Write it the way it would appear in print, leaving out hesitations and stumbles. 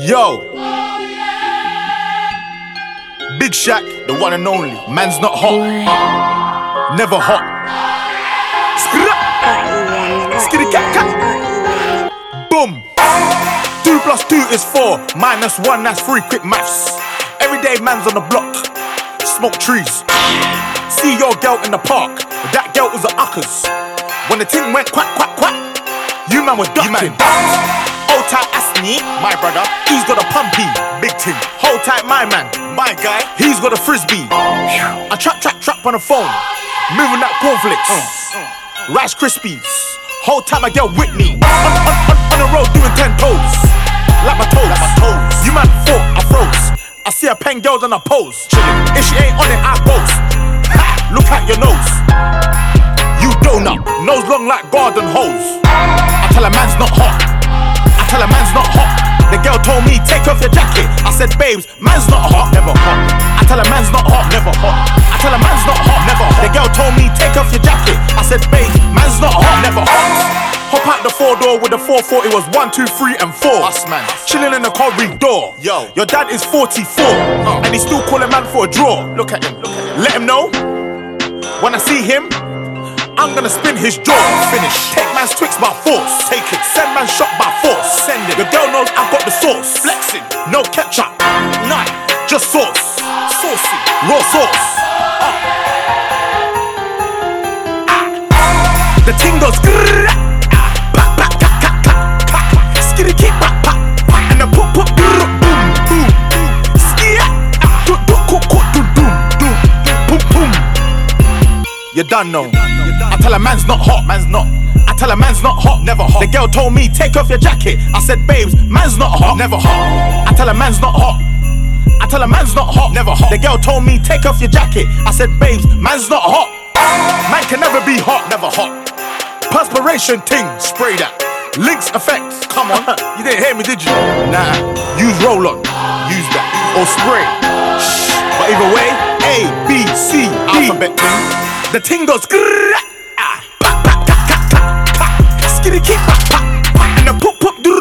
Yo, Big Shaq, the one and only. Man's not hot, never hot. Skitty cat cat. Boom. 2 + 2 is 4. -1, that's 3. Quick maths. Everyday man's on the block. Smoke trees. See your girl in the park. That girl was a uckers. When the ting went quack quack quack, you man were ducking. Hold tight Asni, my brother. He's got a pumpy, big ting. Hold tight my man, my guy. He's got a frisbee. I trap on the phone, moving that cornflakes, Rice Krispies. Whole time I get Whitney on the road doing 10 toes, like my toes. You man thought I froze. I see a pen girls on a pose. If she ain't on it, I boast. Look at your nose, you donut, nose long like garden hose. I tell a man's not hot. I tell a man's not hot. The girl told me take off your jacket. I said babes, man's not hot, never hot. I tell a man's not hot, never hot. I tell a man's not hot, never hot. The girl told me take off your jacket. I said babes, man's not hot, never hot. Hop out the 4-door with the 440, it was 1, 2, 3, and 4. Us man, chilling in the corridor. Yo, your dad is 44, and he's still calling man for a draw. Look at him, let him know. When I see him, I'm gonna spin his jaw. Finish. Take man's Twix by force. Take it. Send man shot by force. Send it. The girl knows I've got the sauce. Flexing. No ketchup. None. Just sauce. Saucy. Raw sauce. The ting goes grrrr. Skitty keep pop pop. And the pop pop boom boom. Skia. Boom boom. You done know. I tell a man's not hot, man's not. I tell a man's not hot, never hot. The girl told me take off your jacket. I said babes, man's not hot, never hot. I tell a man's not hot. I tell a man's not hot, never hot. The girl told me take off your jacket. I said babes, man's not hot. Man can never be hot, never hot. Perspiration ting, spray that. Lynx effects, come on. You didn't hear me, did you? Nah, use roll-on, use that. Or spray. But either way, A, B, C, D. Alphabet ting. The ting goes grrrr, skitty keep pop pop, and the poop poop do